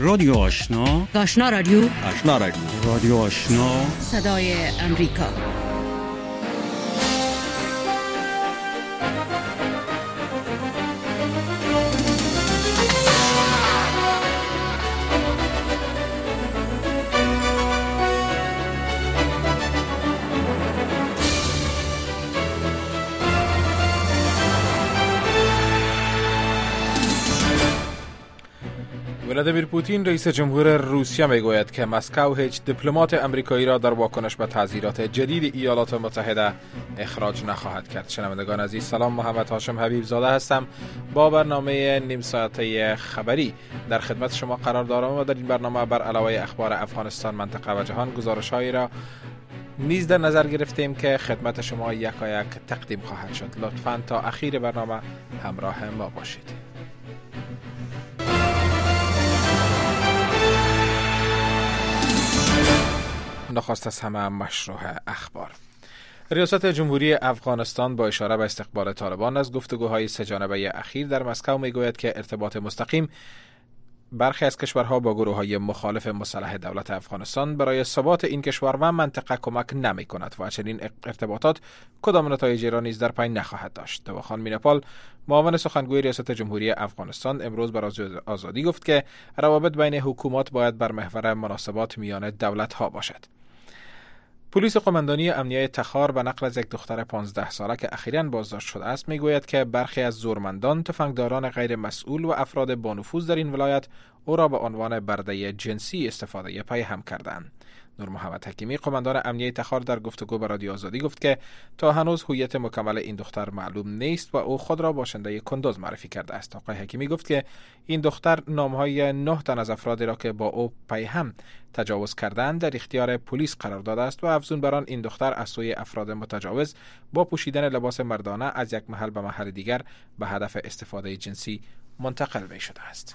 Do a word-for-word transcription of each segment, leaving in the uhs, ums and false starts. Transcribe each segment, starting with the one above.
رادیو آشنا، آشنا رادیو، آشنا رادیو، رادیو آشنا، صدای امریکا. ولادیمیر پوتین رئیس جمهور روسیه میگوید که مسکو هیچ دیپلمات امریکایی را در واکنش به تعزیرات جدید ایالات متحده اخراج نخواهد کرد. شنوندگان عزیز سلام، محمد هاشم حبیب زاده هستم. با برنامه نیم ساعته خبری در خدمت شما قرار دارم و در این برنامه بر علاوه اخبار افغانستان، منطقه و جهان گزارش‌هایی را نیز در نظر گرفتیم که خدمت شما یکایک تقدیم خواهد شد. لطفاً تا اخیر برنامه همراه ما باشید. نخست از همه مشروع اخبار. ریاست جمهوری افغانستان با اشاره به استقبال طالبان از گفتگوهای سه جانبه اخیر در مسکو میگوید که ارتباط مستقیم برخی از کشورها با گروه‌های مخالف مسلح دولت افغانستان برای ثبات این کشور و منطقه کمک نمی کند و چنین ارتباطات کدام نتایجی را نیز در پی نخواهد داشت. دواخان مینپال، معاون سخنگوی ریاست جمهوری افغانستان، امروز بر آزادی گفت که روابط بین حکومات باید بر محور مناسبات میان دولت‌ها باشد. پلیس قماندانی امنیه تخار به نقل از یک دختر پانزده ساله که اخیراً بازداشت شده است میگوید که برخی از زورمندان، تفنگداران غیر مسئول و افراد با نفوذ در این ولایت او را به عنوان برده جنسی استفاده پیهم کردند. نور محمد حکیمی، قماندان امنیه تخار، در گفتگو با رادیو آزادی گفت که تا هنوز هویت مکمل این دختر معلوم نیست و او خود را باشنده کندوز معرفی کرده است. آقای حکیمی گفت که این دختر نامهای نه تن از افرادی را که با او پیهم تجاوز کردند در اختیار پلیس قرار داده است و افزون بر آن این دختر از سوی افراد متجاوز با پوشیدن لباس مردانه از یک محل به محل دیگر به هدف استفاده جنسی منتقل می شده است.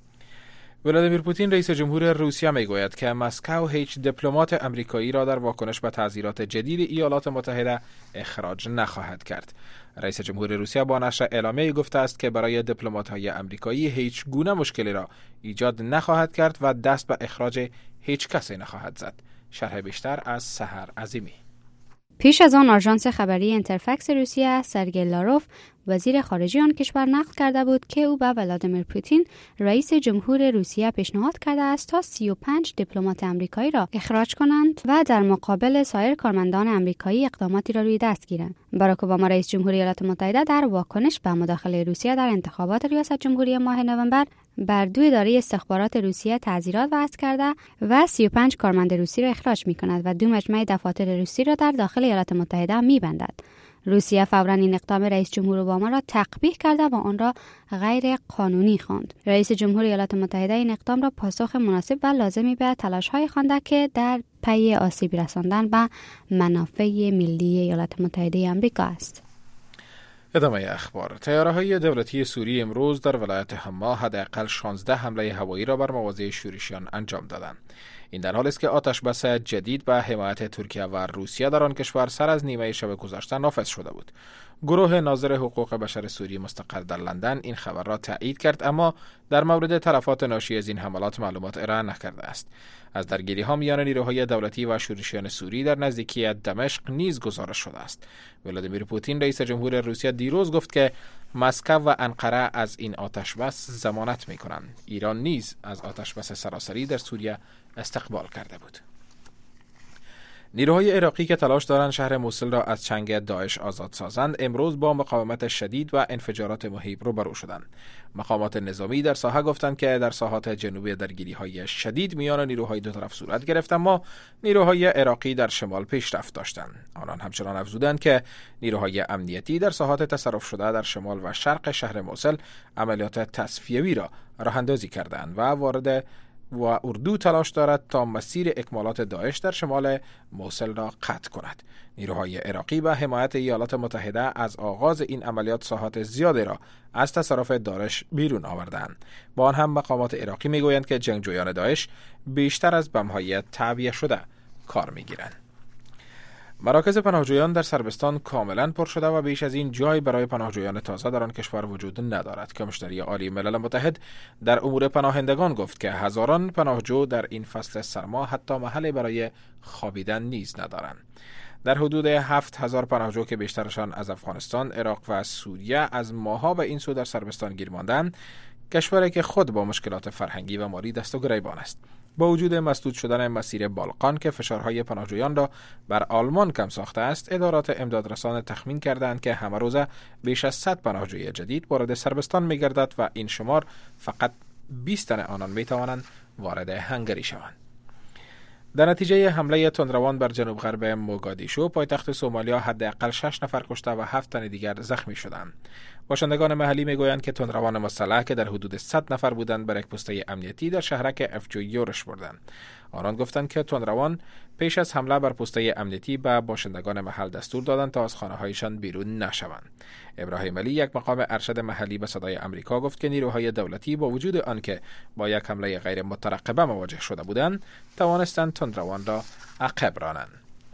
ولادیمیر پوتین رئیس جمهور روسیه میگوید که مسکو هیچ دیپلمات امریکایی را در واکنش به تعزیرات جدید ایالات متحده اخراج نخواهد کرد. رئیس جمهور روسیه با نشر اعلامیه‌ای گفته است که برای دیپلمات‌های امریکایی هیچ گونه مشکلی را ایجاد نخواهد کرد و دست به اخراج هیچ کسی نخواهد زد. شرح بیشتر از سحر عظیمی. پیش از آن آژانس خبری اینترفکس روسیه سرگئی لاروف، وزیر خارجه آن کشور، نقل کرده بود که او به ولادیمیر پوتین رئیس جمهور روسیه پیشنهاد کرده است تا سی و پنج دیپلمات آمریکایی را اخراج کنند و در مقابل سایر کارمندان آمریکایی اقداماتی را روی دست گیرند. باراک اوباما رئیس جمهوری ایالات متحده در واکنش به مداخله روسیه در انتخابات ریاست جمهوری ماه نوامبر بر دو اداره استخبارات روسیه تعزیرات وضع کرده و سی و پنج کارمند روسی را اخراج می‌کند و دو مجمع دفاتر روسی را در داخل ایالات متحده می‌بندد. روسیه فوراً این اقدام رئیس جمهور اوباما را تقبیح کرده و آن را غیر قانونی خواند. رئیس جمهور ایالات متحده این اقدام را پاسخ مناسب و لازمی به تلاش‌های خوانده که در پی آسیب رساندن به منافع ملی ایالات متحده آمریکا است. ادامه اخبار. طیاره‌های دولتی سوریه امروز در ولایت حما حداقل شانزده حمله هوایی را بر مواضع شورشیان انجام دادند. این در حالی است که آتش بس جدید به حمایت ترکیه و روسیه در آن کشور سر از نیمه شب گذشته نافذ شده بود. گروه ناظر حقوق بشر سوریه مستقر در لندن این خبر را تایید کرد، اما در مورد تلفات ناشی از این حملات معلومات ارائه نکرده است. از درگیری ها میان نیروهای دولتی و شورشیان سوری در نزدیکی دمشق نیز گزارش شده است. ولادیمیر پوتین رئیس جمهور روسیه دیروز گفت که مسکو و انقره از این آتش بس ضمانت می‌کنند. ایران نیز از آتش بس سراسری در سوریه استقبال کرده بود. نیروهای عراقی که تلاش دارند شهر موصل را از چنگ داعش آزاد سازند، امروز با مقاومت شدید و انفجارات مهیب روبرو شدند. مقامات نظامی در ساحه گفتند که در ساحات جنوبی درگیری‌های شدید میان نیروهای دو طرف صورت گرفت، اما نیروهای عراقی در شمال پیشرفت داشتند. آنان همچنان افزودند که نیروهای امنیتی در ساحات تصرف شده در شمال و شرق شهر موصل عملیات تصفیه‌ای را راه‌اندازی کردند و وارد و اردو تلاش دارد تا مسیر اکمالات داعش در شمال موصل را قطع کند. نیروهای عراقی به حمایت ایالات متحده از آغاز این عملیات ساحات زیادی را از تصرف داعش بیرون آوردند. با آن هم مقامات عراقی میگویند که جنگجویان داعش بیشتر از بم‌های تعبیه شده کار میگیرند. مراکز پناهجویان در سربستان کاملا پر شده و بیش از این جای برای پناهجویان تازه در آن کشور وجود ندارد. کمیشنری عالی ملل متحد در امور پناهندگان گفت که هزاران پناهجو در این فصل سرما حتی محلی برای خوابیدن نیز ندارند. در حدود هفت هزار پناهجو که بیشترشان از افغانستان، عراق و سوریه از ماه‌ها به این سو در سربستان گیر ماندند، کشوری که خود با مشکلات فرهنگی و مالی دست و گریبان است. با وجود مسدود شدن مسیر بالقان که فشارهای پناهجویان را بر آلمان کم ساخته است، ادارات امدادرسان تخمین کردند که همه روزه بیش از صد پناهجوی جدید وارد سربستان می‌گردد و این شمار فقط بیست تن آنان می‌توانند وارد هنگری شوند. در نتیجه حمله تندروان بر جنوب غرب موگادیشو، پایتخت سومالیا، حداقل شش نفر کشته و هفت تن دیگر زخمی شدند. باشندگان محلی میگویند که تندروان مسلح که در حدود صد نفر بودند بر یک پسته امنیتی در شهرک افجو یورش بردند. آنان گفتند که تندروان پیش از حمله بر پسته امنیتی به باشندگان محل دستور دادند تا از خانه‌هایشان بیرون نشوند. ابراهیم علی، یک مقام ارشد محلی به صدای آمریکا، گفت که نیروهای دولتی با وجود آنکه با یک حمله غیر مترقبه مواجه شده بودند، توانستند تندروان را عقب رانند.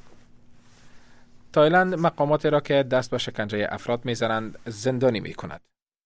تایلند مقاماتی را که دست به شکنجه افراد میزنند زندانی میکند.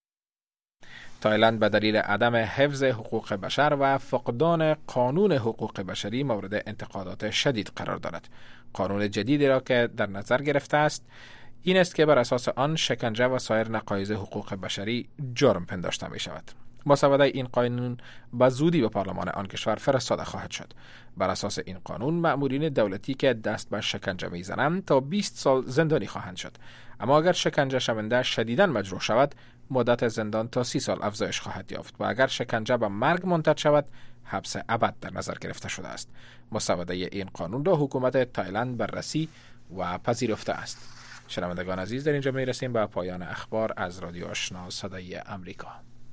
تایلند به دلیل عدم حفظ حقوق بشر و فقدان قانون حقوق بشری مورد انتقادات شدید قرار دارد. قانون جدیدی را که در نظر گرفته است این است که بر اساس آن شکنجه و سایر نقایض حقوق بشری جرم پنداشته می شود. مسوده این قانون به زودی به پارلمان آن کشور فرستاده خواهد شد. بر اساس این قانون مأمورین دولتی که دست به شکنجه میزنند تا بیست سال زندانی خواهند شد، اما اگر شکنجه شونده شدیداً مجروح شود مدت زندان تا سی سال افزایش خواهد یافت و اگر شکنجه به مرگ منتج شود حبس ابد در نظر گرفته شده است. مسوده این قانون را حکومت تایلند بررسی و پذیرفته است. شنوندگان عزیز، در اینجا میرسیم به پایان اخبار از رادیو آشنا صدای امریکا.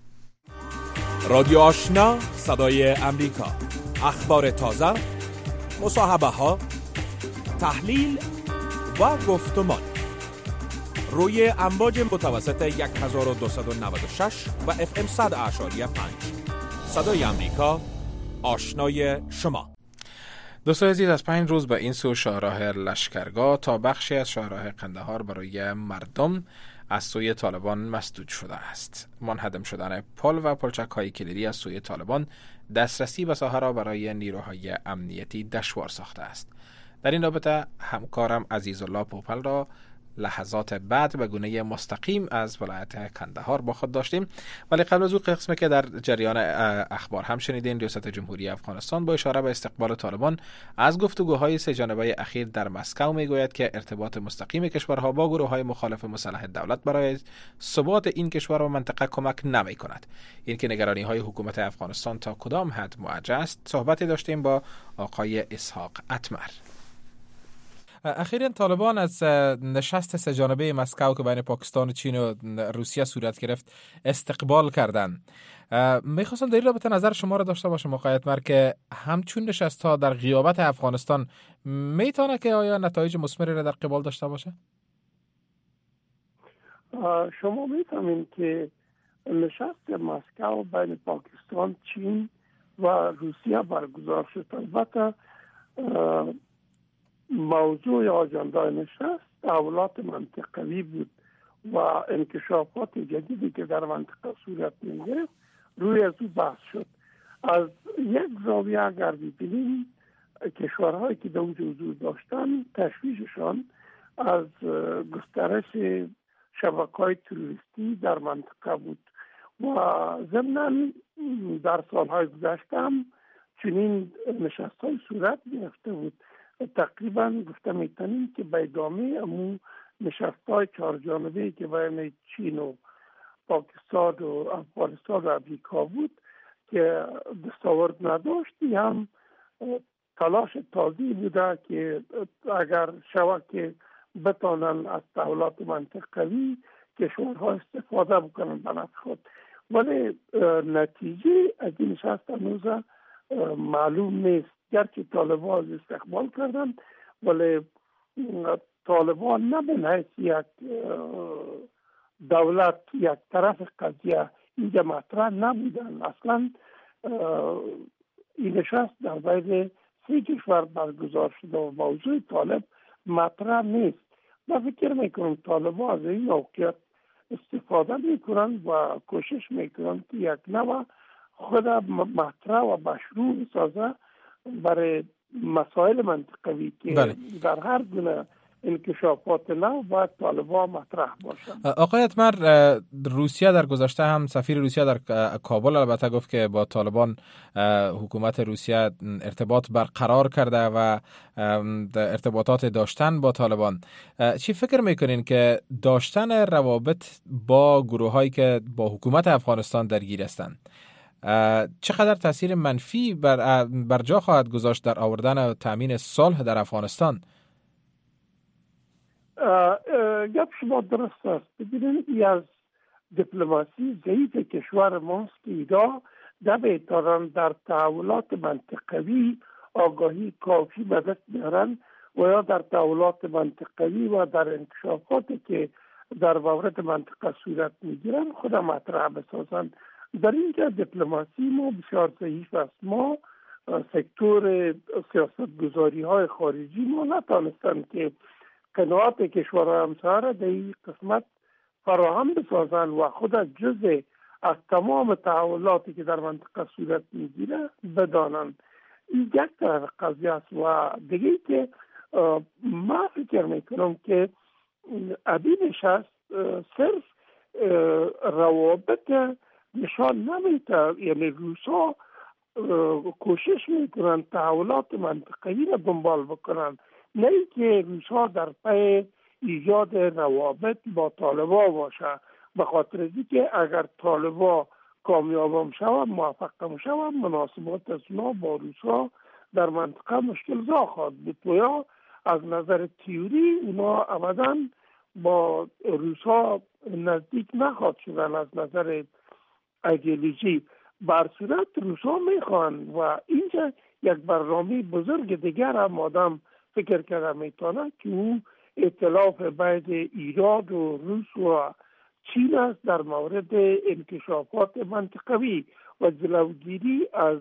رادیو آشنا صدای امریکا، اخبار تازه، مصاحبه ها، تحلیل و گفتمان روی امواج متوسط هزار و دویست و نود و شش و اف ام صد اعشاری پنج. صدای امریکا، آشنای شما. دوستان عزیز، از پنج روز به این سو شاهراه لشکرگاه تا بخشی از شاهراه قندهار برای مردم از سوی طالبان مسدود شده است. منهدم شدن پل و پلچک‌های کلیدی از سوی طالبان دسترسی به ساحه را برای نیروهای امنیتی دشوار ساخته است. در این رابطه همکارم عزیزالله پوپل را لحظات بعد به گونه مستقیم از ولایت کندهار با خود داشتیم، ولی قبل از او قسمی که در جریان اخبار هم شنیدین، ریاست جمهوری افغانستان با اشاره به استقبال طالبان از گفتگوهای سه جانبه اخیر در مسکو میگوید که ارتباط مستقیم کشورها با گروه‌های مخالف مسلح دولت برای ثبات این کشور و منطقه کمک نمی‌کند. این که نگرانی‌های حکومت افغانستان تا کدام حد موجه است، صحبتی داشتیم با آقای اسحاق اتمر. اخیراً طالبان از نشست سه جانبه مسکو که بین پاکستان و چین و روسیه صورت گرفت استقبال کردند. میخواستم در این رابطه نظر شما را داشته باشم آقای اتمر که همچون نشست ها در غیابت افغانستان میتونه که آیا نتایج مثمری را در قبال داشته باشه؟ شما میفهمید که نشست مسکو بین پاکستان، چین و روسیه برگزار شد. البته موضوع آجنده نشست تحولات منطقوی بود و انکشافات جدیدی که در منطقه صورت می‌گرفت روی از او بحث شد. از یک زاویه اگر ببینیم کشورهایی که در اونجا حضور داشتن تشویششان از گسترش شبکه‌های تروریستی در منطقه بود و ضمناً در سالهای گذشته هم چنین نشست‌های صورت گرفته بود. تقریبا گفته میتونیم که به ادامه امون نشست‌های چهار جانبه‌ای که بین چین و پاکستان و افغانستان و امریکا بود که دستاورد نداشت، هم تلاش تازی بوده که اگر شود که بتانن از تحولات منطقوی کشورها استفاده بکنن به نفع خود. ولی نتیجه از این نشست هنوز معلوم نیست. گرچه طالبان استقبال کردن ولی طالبان نه به حیث یک دولت یک طرف قضیه اینجا مطرح نبودن. اصلا این نشست در بین سه کشور برگزار شده و موضوع طالب مطرح نیست. من فکر میکنم طالبان از این موقعیت استفاده میکنن و کوشش میکنن که یک نوع خود مطرح و مشروع سازه برای مسائل منطقوی که بله. در هر گونه انکشافات نو باید طالبان مطرح باشند. آقای اتمر، روسیه در گذشته هم سفیر روسیه در کابل البته گفت که با طالبان حکومت روسیه ارتباط برقرار کرده و ارتباطات داشتن با طالبان. چی فکر میکنین که داشتن روابط با گروه هایی که با حکومت افغانستان درگیر هستند چقدر تاثیر منفی بر, بر جا خواهد گذاشت در آوردن و تامین صلح در افغانستان؟ گپ شما درست است. ببینید ای از دیپلماسی ضعیف کشور ماست که ایدا نمیتوانند در تحولات منطقوی آگاهی کافی به دست بیارند و یا در تحولات منطقوی و در انکشافاتی که در مورد منطقه صورت میگیرند خود مطرح بسازند. در اینجا دیپلماسی ما بسیار ضعیف است. ما سکتور سیاست گذاری های خارجی ما نتانستند که قناعت کشورهای همسایه را در این قسمت فراهم بسازند و خود جزء از تمام تحولاتی که در منطقه صورت میگیره بدانند. این یک طرف قضیه است و دیگه که ما فکر میکنم که ابی نشست صرف روابط نشان نمیده، یعنی روسا کوشش میکنن تحولات منطقه‌ای را دنبال بکنن، نه اینکه روسا در پی ایجاد روابط با طالبان باشه، به خاطر اینکه اگر طالبان کامیاب هم شود موفق هم شود مناسبات از اونا با روسا در منطقه مشکل زا خواهد بود و یا از نظر تئوری اونا ابدا با روسا نزدیک نخواهد شدن از نظر ایدئولوژی. بر صورت روسا میخوان و اینجا یک برنامه بزرگ دیگر هم آدم فکر کرده میتونه که اون ائتلاف بین ایران و روس و چین است در مورد انکشافات منطقوی و جلوگیری از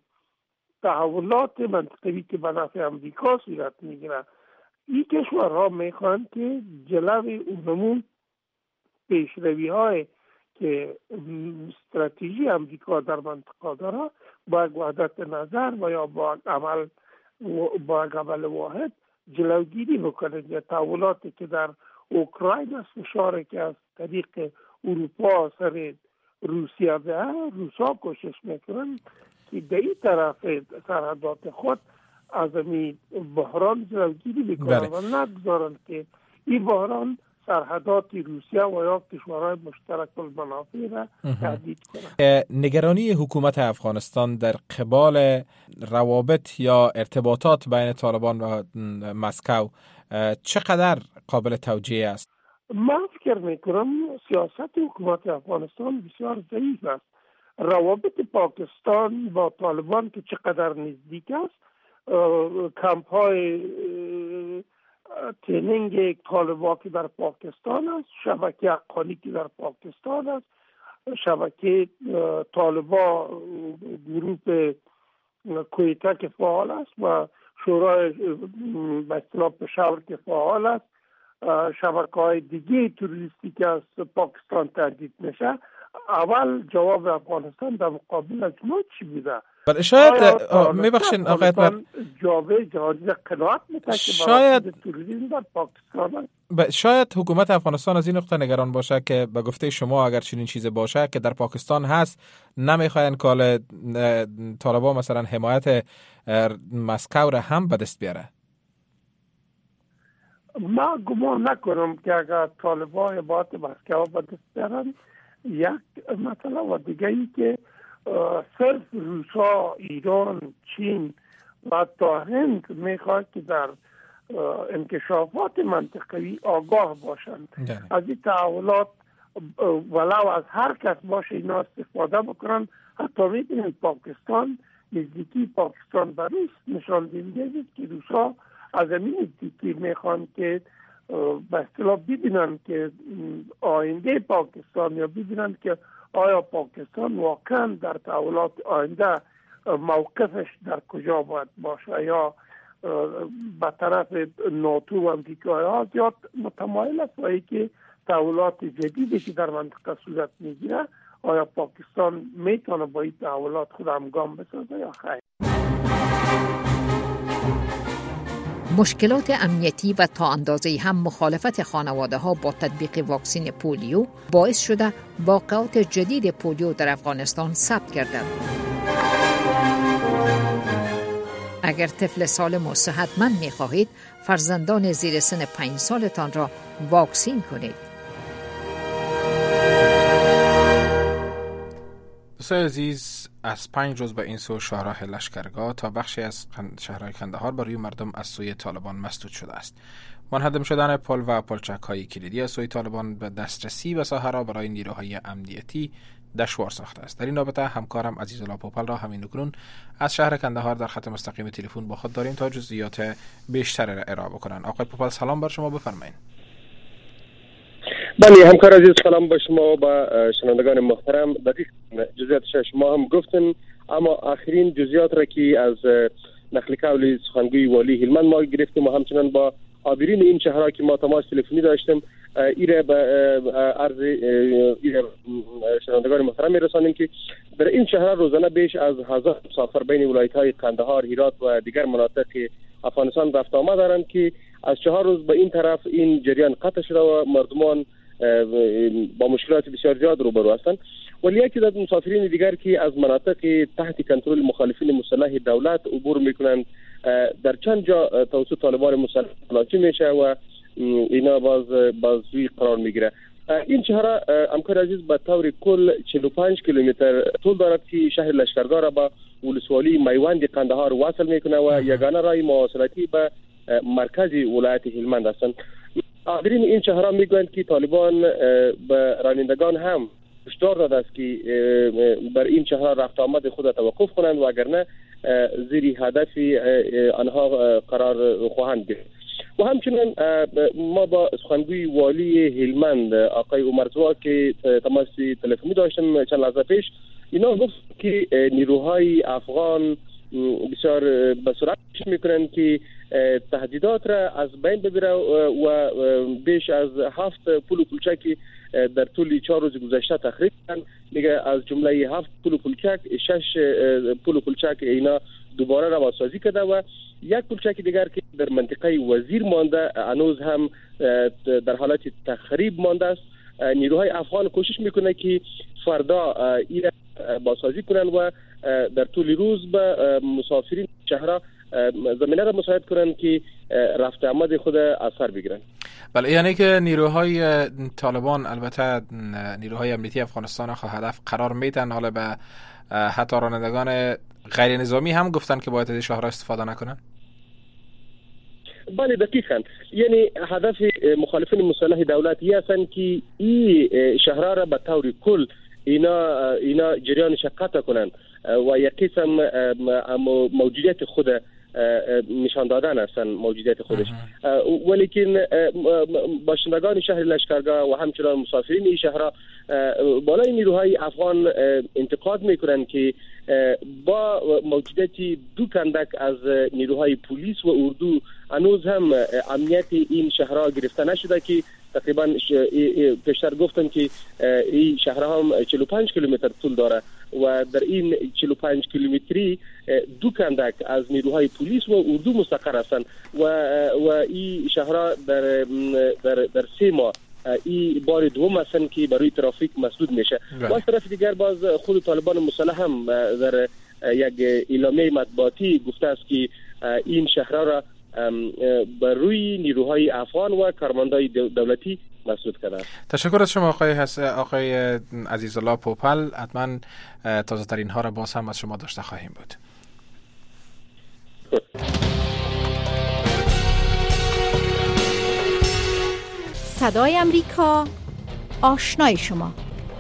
تحولات منطقوی که به نفع امریکا صورت میگیره. این کشورها میخوان که جلوی اونمون پیشروی های که استراتژی امریکا در منطقه داره با وحدت نظر و یا با عمل با عمل واحد جلوگیری بکنه. یا تحولاتی که در اوکراین است فشاری که از طریق اروپا سر روسیه به روسا کوشش میکنن که در این طرف سرحدات خود از این بحران جلوگیری بکنن و نگذارن که این بحران سرحدات روسیه و یا کشورهای مشترک المنافع را تهدید کنند. نگرانی حکومت افغانستان در قبال روابط یا ارتباطات بین طالبان و مسکو چقدر قابل توجیه است؟ من فکر میکنم سیاست حکومت افغانستان بسیار ضعیف است. روابط پاکستان با طالبان که چقدر نزدیک است، کمپ های ترینینگ طالبان که در پاکستان است، شبکه حقانی که در پاکستان است، شبکه طالبان گروپ کویتا که فعال است و شورای به اصطلاح پشاور که فعال است، شبکه های دیگه تروریستی که از پاکستان تهدید میشه. اول جواب افغانستان در مقابل از ما چی بوده؟ بله شاید میبخشین آقای اتمر جواب جهانی قناعت میکنه که شاید تروریسم در پاکستان شاید حکومت افغانستان از این نقطه نگران باشه که به گفته شما اگر چنین چیزی باشه که در پاکستان هست نمیخواین کال طالبان مثلا حمایت مسکو را هم به دست بیاره. ما گمان نکنم که اگر طالبان حمایت مسکو به دست بیارن یک مثلا و دیگه ای که صرف روسا، ایران، چین و تا هند میخواد که در انکشافات منطقوی آگاه باشند. از این تحولات ولو از هر کس باشه اینا استفاده بکنن. حتی میبینید پاکستان، نزدیکی پاکستان به روس نشان دهنده که روسا از این نزدیکی میخوان که به اصطلاح ببینن که آینده پاکستان یا ببینن که آیا پاکستان واقعا در تحولات آینده موقفش در کجا باید باشه یا به طرف ناتو و امریکایی ها زیاد متمایل است و ای که تحولات جدیدی که در منطقه صورت میگیره آیا پاکستان میتونه با این تحولات خود همگام بسازه یا خیر. مشکلات امنیتی و تا اندازه‌ای هم مخالفت خانواده ها با تطبیق واکسن پولیو باعث شده واقعات جدید پولیو در افغانستان ثبت گردد. اگر طفل سالم و صحتمند می‌خواهید، فرزندان زیر سن پنج سالتان را واکسین کنید. دوستان عزیز، از پنج روز به این سو شاهراه لشکرگاه تا بخشی از شهرهای کندهار بر روی مردم از سوی طالبان مسدود شده است. منهدم شدن پل و پلچک‌های کلیدی از سوی طالبان به دسترسی به ساحه را برای نیروهای امنیتی دشوار ساخته است. در این رابطه همکارم عزیزالله پوپل را همین اکنون از شهر کندهار در خط مستقیم تلفن با خود داریم تا جزئیات بیشتر را ارائه بکنند. آقای پوپل سلام بر شما، بفرمایید. بله همکار عزیز، سلام به شما و به شنوندگان محترم. دقیق جزئیاتش شما هم گفتن، اما آخرین جزئیات را که از نقل قول سخنگوی والی هلمند ما گرفتیم و همچنان با عابرین این شهرها که ما تماس تلفنی داشتیم ایره به عرض ایره شنوندگان محترم میرسانیم که در این شهرها روزانه بیش از هزار مسافر بین ولایت‌های قندهار، هرات و دیگر مناطق افغانستان رفت آمد دارند که از چهار روز به این طرف این جریان قطع شده و مردمان با مشکلات بسیار زیاد روبرو هستند. ولی یکی از مسافرین دیگر که از مناطق تحت کنترل مخالفین مسلح دولت عبور میکنند در چند جا توسط طالبان مسلح تلاشی میشه و اینا باز بازجویی قرار میگیره. این شهر همکار عزیز به طور کل چهل و پنج کیلومتر طول دارد که شهر لشکرگاه را با ولسوالی میوند قندهار وصل میکنه و یگانه راه مواصلاتی به مرکز ولایت هلمند هستند. حاضرین این شهرها میگویند که طالبان به رانندگان هم هشدار داده است که بر این شهرها رفت آمد خود توقف کنند و اگر نه زیر هدف آنها قرار خواهند گرفت. و همچنین ما با سخنگوی والی هلمند آقای عمرزوا که تماس تلفنی داشتم چند لحظه پیش، اینا گفت که نیروهای افغان بسیار به سرعت میکنند که تهدیدات را از بین ببره و بیش از هفت پل و پلچکی در طول چهار روز گذشته تخریب کردند. میگه از جمله هفت پل و پلچک شش پل و پلچک اینا دوباره رواسازی کرده و یک پلچک دیگر که در منطقه وزیر مانده هنوز هم در حالت تخریب مانده است. نیروهای افغان کوشش میکنه که فردا این بازسازی کنند و در طول روز به مسافرین شهرها زمینه را مساعد کنند که رفت آمد خود اثر بگیرند. بله، یعنی که نیروهای طالبان البته نیروهای امنیتی افغانستان خو هدف قرار میدن، حالا به حتی رانندگان غیر نظامی هم گفتن که باید از شهرها استفاده نکنن. بله دقیقاً، یعنی هدف مخالفین مسلح دولتی هستند که این شهرها را به طور کل اینا اینا جریانش قطع کنند و یک قسم موجودیت خود نشان دادن هستند موجودیت خودش. ولیکن باشندگان شهر لشکرگاه و همچنان مسافرین این شهرها بالای نیروهای افغان انتقاد میکنند که با موجودیت دو کندک از نیروهای پلیس و اردو هنوز هم امنیت این شهرها گرفته نشده که تقریبا پیشتر گفتم که این شهرها هم چهل و پنج کیلومتر طول داره و در این چهل و پنج کیلومتری دو کندک از نیروهای پلیس و اردو مستقر هستند و و این شهرها در در در سه ماه این بار دوم هستند که برای ترافیک مسدود میشه. و از طرف دیگر باز خود طالبان مسلح هم در یک اعلامیه مطبوعاتی گفته است که این شهرها را بر روی نیروهای افغان و کارمندای دولتی مسدود کرده. تشکر از شما آقای حس... آقای عزیزالله پوپل. حتما تازه ترین ها را باز هم از شما داشته خواهیم بود. صدای امریکا، آشنای شما.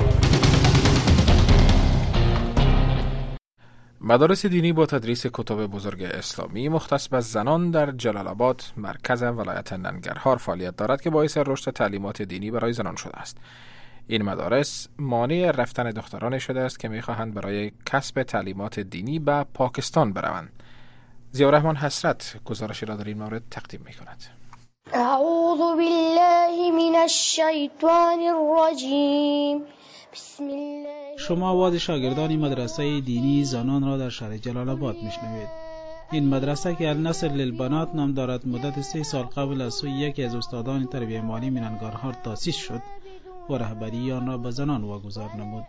مدارس دینی با تدریس کتب بزرگ اسلامی مختص به زنان در جلال آباد مرکز ولایت ننگرهار فعالیت دارد که باعث رشد تعلیمات دینی برای زنان شده است. این مدارس مانع رفتن دختران شده است که می‌خواهند برای کسب تعلیمات دینی به پاکستان بروند. ضیاءالرحمن حسرت گزارشی را در این مورد تقدیم می کند. اعوذ بالله من الشیطان الرجیم. بسم الله. شما آواز شاگردان مدرسه دینی زنان را در شهر جلال آباد میشنوید. این مدرسه که النصر للبنات نام دارد مدت سه سال قبل از سوی یکی از استادان تربیت مالی میننگارهار تأسیس شد و رهبری آن را به زنان واگذار نمود.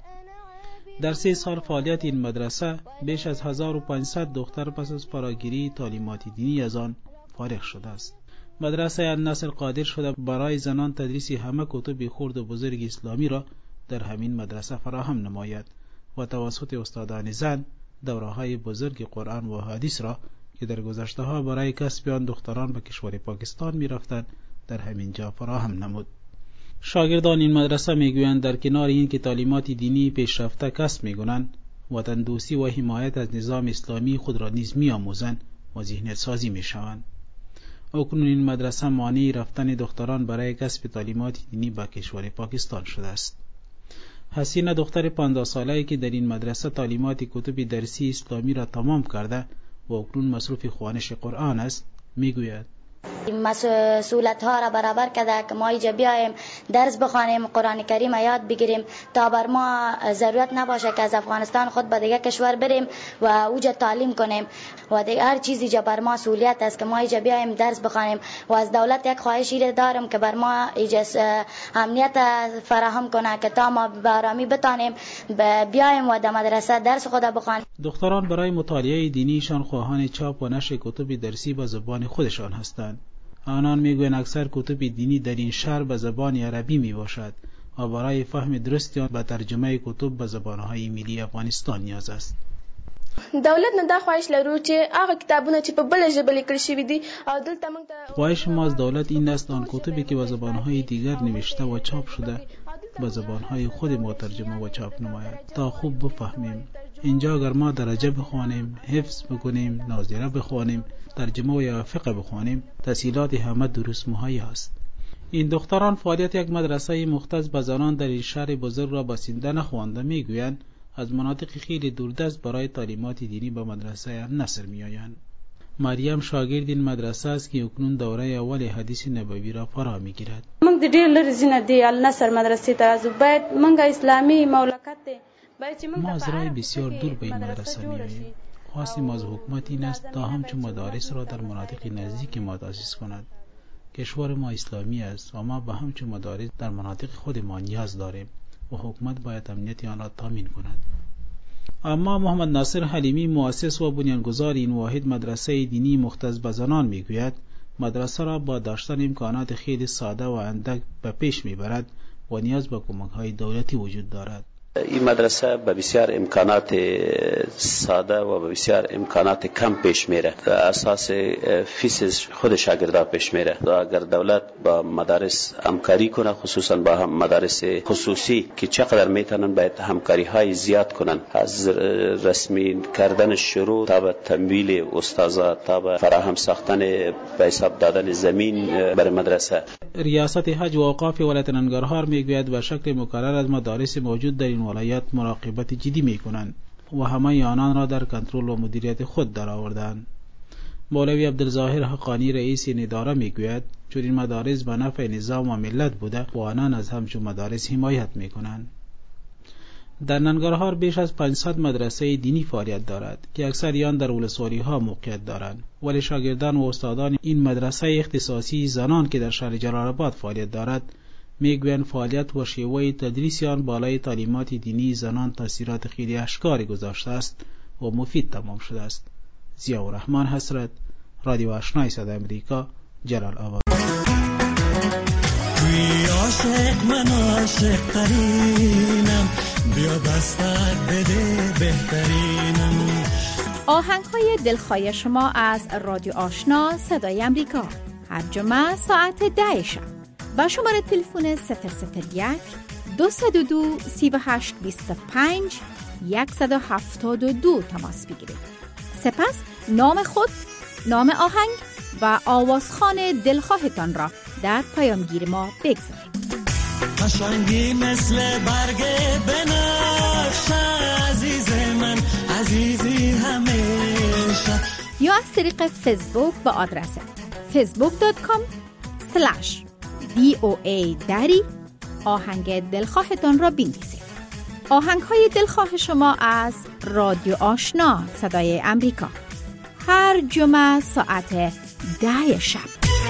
در سه سال فعالیت این مدرسه بیش از هزار و پانصد دختر پس از فراگیری تعلیمات دینی از آن فارغ شده است. مدرسه النصر قادر شده برای زنان تدریس همه کتب خرد و بزرگ اسلامی را در همین مدرسه فراهم نماید و توسط استادان زن دوره‌های بزرگ قرآن و حدیث را که در گذشته‌ها برای کسب آن دختران به کشور پاکستان می‌رفتند در همین جا فراهم نمود. شاگردان این مدرسه میگویند در کنار این که تعلیمات دینی پیشرفته کسب می‌کنند، وطن دوستی و حمایت از نظام اسلامی خود را نیز می‌آموزند و ذهنیت سازی می‌شوند. اکنون این مدرسه مانع رفتن دختران برای کسب تعلیمات دینی به کشور پاکستان شده است. حسینه دختر پانزده ساله‌ای که در این مدرسه تعلیمات کتب درسی اسلامی را تمام کرده و اکنون مصروف خوانش قرآن است میگوید مسئولیت ها را برابر کرده که ما اینجا بیاییم درس بخوانیم، قرآن کریم یاد بگیریم تا بر ما ضرورت نباشه که از افغانستان خود به دیگه کشور بریم و اوجا تعلیم کنیم و دیگه هر چیزی اینجا بر ما سهولت است که ما اینجا بیاییم درس بخوانیم و از دولت یک خواهشی دارم که بر ما اینجا امنیت فراهم کنه که تا ما به آرامی بتانیم بیاییم و در مدرسه درس خود بخوانیم. دختران برای مطالعه دینیشان خواهان چاپ و نشر کتب درسی به زبان خودشان هستند. آنان میگویند اکثر کتب دینی در این شهر به زبان عربی می باشد و برای فهم درست آن به ترجمه کتب به زبانهای ملی افغانستان نیاز است. دولت نه دا خواهش لرو چې هغه کتابونه چې په بل ژبه لیکل شوي دي او دلته موږ خواهش ما از دولت این است آن کتبی که به زبانهای دیگر نوشته و چاپ شده به زبانهای خود ما ترجمه و چاپ نماید تا خوب بفهمیم. اینجا اگر ما درجه بخوانیم، حفظ بکنیم، ناظره بخوانیم، ترجمه و یا فقه بخوانیم، تسهیلات همه درست مهیا است. این دختران فعالیت یک مدرسه مختص به زنان در این شهر بزرگ را بسنده نخوانده میگویند از مناطق خیلی دوردست برای تعلیمات دینی به مدرسه النصر میآیند. مریم شاگرد این مدرسه است که اکنون دوره اول حدیث نبوی را فرا میگیرد. موږ د ډیر لري زینه دی النصر مدرسې ته ازو باید موږ اسلامي مملکت ما از راه بسیار دور به این مدرسه میآییم. خواستیم از حکومت این است تا همچون مدارس را در مناطق نزدیک ما تأسیس کند. کشور ما اسلامی است و ما به همچون مدارس در مناطق خود ما نیاز داریم و حکومت باید امنیت آن را تامین کند. اما محمد ناصر حلیمی مؤسس و بنیانگذار این واحد مدرسه دینی مختص به زنان میگوید مدرسه را با داشتن امکانات خیلی ساده و اندک به پیش میبرد و نیاز به کمک‌های دولتی وجود دارد. این مدرسه به بسیار امکانات ساده و به بسیار امکانات کم پیش میره. اساس فیس خود شاگردان پیش میره. اگر دولت با مدارس همکاری کنه، خصوصا با هم مدارس خصوصی که چقدر میتونن باید همکاری های زیاد کنن، از رسمی کردن شروع تا به تمویل استادا تا به فراهم ساختن به حساب دادن زمین برای مدرسه. ریاست حج و اوقاف ولایت ننگرهار میگوید به شکل مکرر از مدارس موجود در این ولایت مراقبت جدی میکنند و همه آنان را در کنترل و مدیریت خود درآوردند. مولوی عبدالظاهر حقانی رئیس این اداره میگوید چون این مدارس به نفع نظام و ملت بوده و آنان از همچون مدارس حمایت میکنند. در ننگرهار بیش از پانصد مدرسه دینی فعالیت دارد که اکثر آن در ولسوالی ها موقعیت دارند، ولی شاگردان و استادان این مدرسه اختصاصی زنان که در شهر جلال آباد فعالیت دارد میگویند فعالیت و شیوه تدریس آن بالای تعلیمات دینی زنان تاثیرات خیلی اشکاری گذاشته است و مفید تمام شده است. ضیاءالرحمن حسرت، رادیو آشنای صدای امریکا، جلال آباد. عاشق من عاشق ترینم، بیا دستت بده بهترینم. آهنگ‌های دلخواه شما از رادیو آشنا صدای امریکا هر جمعه ساعت ده شب با شماره تلفن صفر صفر یک دو صفر دو سی و هشت بیست و پنج صد و هفتاد و دو تماس بگیرید. سپس نام خود، نام آهنگ و آوازخوان دلخواهتان را در پیامگیر ما بگذارید. قشنگی مثل برگ بنفشه، عزیز من عزیزی همیشه، یا از طریق فیسبوک با آدرس فیسبوک دات کام اسلش دی او ای دری آهنگ دلخواهتان را بنویسید. آهنگ های دلخواه شما از رادیو آشنا صدای امریکا، هر جمعه ساعت ده شب.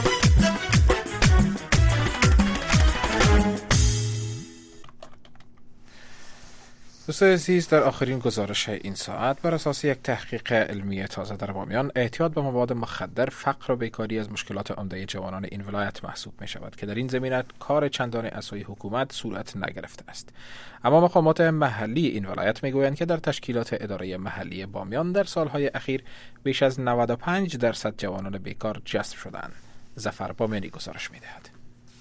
دوستان عزیز، در آخرین گزارش این ساعت بر اساس یک تحقیق علمی تازه در بامیان، اعتیاد به مواد مخدر، فقر و بیکاری از مشکلات عمده جوانان این ولایت محسوب می شود که در این زمینه کار چندان از سوی حکومت صورت نگرفته است. اما مقامات محلی این ولایت می گویند که در تشکیلات اداره محلی بامیان در سالهای اخیر بیش از نود و پنج درصد جوانان بیکار جذب شدند. ظفر بامیانی گزارش می دهد.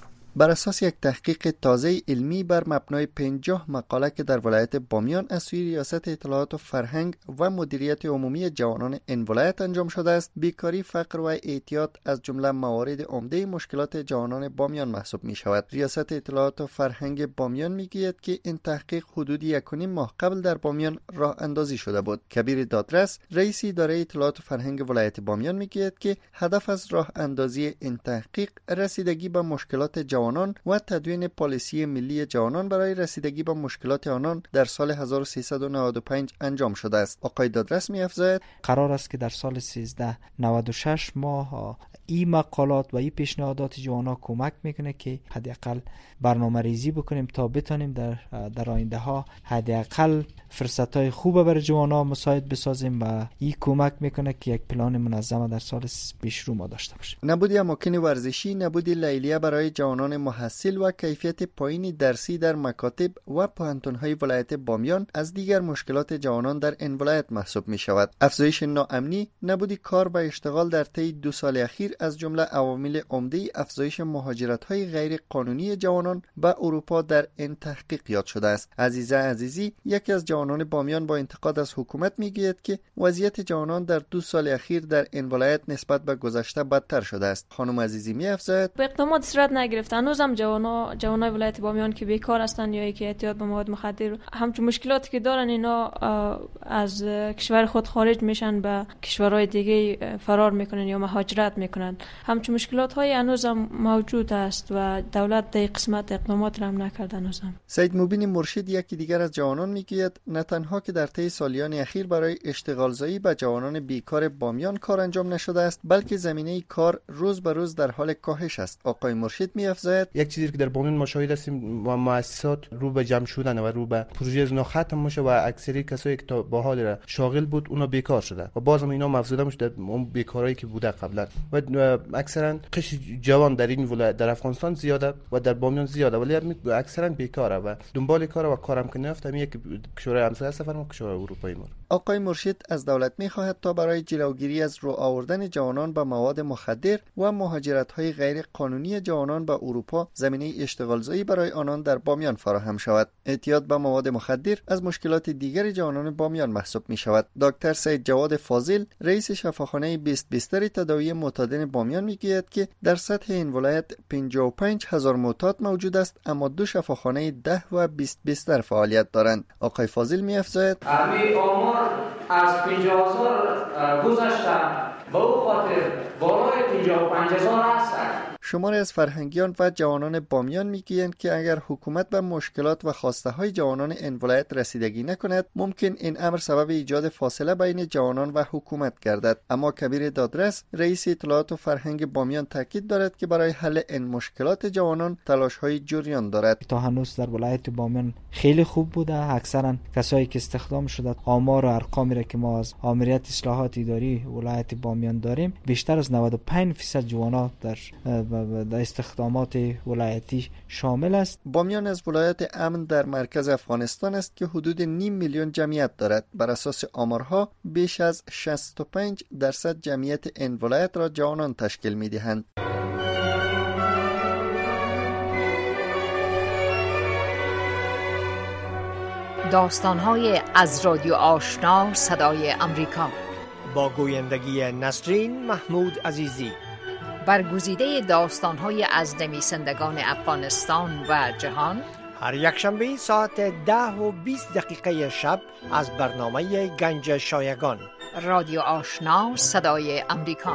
بر اساس یک تحقیق تازه علمی بر مبنای پنجاه مقاله که در ولایت بامیان از سوی ریاست اطلاعات و فرهنگ و مدیریت عمومی جوانان این ولایت انجام شده است، بیکاری، فقر و اعتیاد از جمله موارد عمده مشکلات جوانان بامیان محسوب می شود. ریاست اطلاعات و فرهنگ بامیان می گوید که این تحقیق حدود یک و نیم ماه قبل در بامیان راه اندازی شده بود. کبیر دادرس، رئیس اداره اطلاعات و فرهنگ ولایت بامیان می گوید که هدف از راه اندازی این تحقیق رسیدگی به مشکلات جوانان و تدوین پالیسی ملی جوانان برای رسیدگی به مشکلات آنان در سال هزار و سیصد و نود و پنج انجام شده است. آقای دادرس می‌افزاید قرار است که در سال سیزده نود و شش ماه این مقالات و این پیشنهادات جوانا کمک میکنه که حداقل برنامه ریزی بکنیم تا بتونیم در در آینده ها حداقل فرصت های خوب برای جوانا مساعد بسازیم و این کمک میکنه که یک پلان منظم در سال پیش رو ما داشته باشیم. نبود اماکن ورزشی، نبود لیلیه برای جوانان محصل و کیفیت پایین درسی در مکاتب و پوهنتون‌های ولایت بامیان از دیگر مشکلات جوانان در این ولایت محسوب می شود. افزایش ناامنی، نبود کار و اشتغال در طی دو سال اخیر از جمله عوامل عمده افزایش مهاجرت‌های غیر قانونی جوانان به اروپا در این تحقیق یاد شده است. عزیزه عزیزی، یکی از جوانان بامیان، با انتقاد از حکومت میگوید که وضعیت جوانان در دو سال اخیر در این ولایت نسبت به گذشته بدتر شده است. خانم عزیزی می‌افزاید به اقدامات صورت نگرفته. هنوزم جوانا جوانای ولایت بامیان که بیکار هستند یا که اعتیاد به مواد مخدر، همچون مشکلاتی که دارن، اینا از کشور خود خارج میشن، به کشورهای دیگه فرار میکنن یا مهاجرت میکنن. همچون مشکلات های هنوزم موجود است و دولت در قسمت اقدامات هم نکرده هنوزم. سید مبین مرشد، یکی دیگر از جوانان، میگوید نه تنها که در طی سالیان اخیر برای اشتغالزایی به جوانان بیکار بامیان کار انجام نشده است، بلکه زمینه کار روز به روز در حال کاهش است. آقای مرشد می‌افزاید یک چیزی که در بامیان ما شاهد هستیم و مؤسسات رو به جمع شدن و رو به پروژه از ختم میشه و اکثری کسایی که تا با حال شاغل بود اونا بیکار شده و بازم اینا مفزوده میشه در اون بیکارایی که بوده قبلا و اکثرا قش جوان در این ولایت در افغانستان زیاده و در بامیان زیاده، ولی اکثرا بیکاره و دنبال کار و کارم که نفت همین یک کشور همسایه سفر ما کشور اروپایی ما. آقای مرشد از دولت می‌خواهد تا برای جلوگیری از رو آوردن جوانان به مواد مخدر و مهاجرت‌های غیر قانونی جوانان به اروپا زمینه اشتغالزایی برای آنان در بامیان فراهم شود. اعتیاد به مواد مخدر از مشکلات دیگر جوانان بامیان محسوب می‌شود. دکتر سید جواد فاضل، رئیس شفاخانه بیست بستر تداوی معتادین بامیان میگوید که در سطح این ولایت پنجاه و پنج هزار معتاد موجود است، اما دو شفاخانه ده و بیست بستر فعالیت دارند. آقای فاضل می‌افزاید همه آمار از پنجاه هزار گذشته به او خاطر بالای پنجاه و پنج هزار هستند. شماری از فرهنگیان و جوانان بامیان میگویند که اگر حکومت به مشکلات و خواسته های جوانان این ولایت رسیدگی نکند، ممکن این امر سبب ایجاد فاصله بین جوانان و حکومت گردد. اما کبیر دادرس، رئیس اطلاعات و فرهنگ بامیان، تاکید دارد که برای حل این مشکلات جوانان تلاش های جریان دارد. تا هنوز در ولایت بامیان خیلی خوب بوده. اکثرا کسایی که استخدام شده، آمار و ارقامی را که ما از آمریت اصلاحات اداری ولایت بامیان داریم، بیشتر از نود و پنج درصد جوانا در در استخدامات ولایتی شامل است. بامیان از ولایت امن در مرکز افغانستان است که حدود نیم میلیون جمعیت دارد. بر اساس آمارها بیش از شصت و پنج درصد جمعیت این ولایت را جوانان تشکیل می‌دهند. داستان‌های از رادیو آشنا صدای امریکا با گویندگی نسرین محمود عزیزی، برگزیده داستان‌های از نویسندگان افغانستان و جهان، هر یک شنبه ساعت ده و بیست دقیقه شب از برنامه گنج شایگان رادیو آشنا صدای امریکا.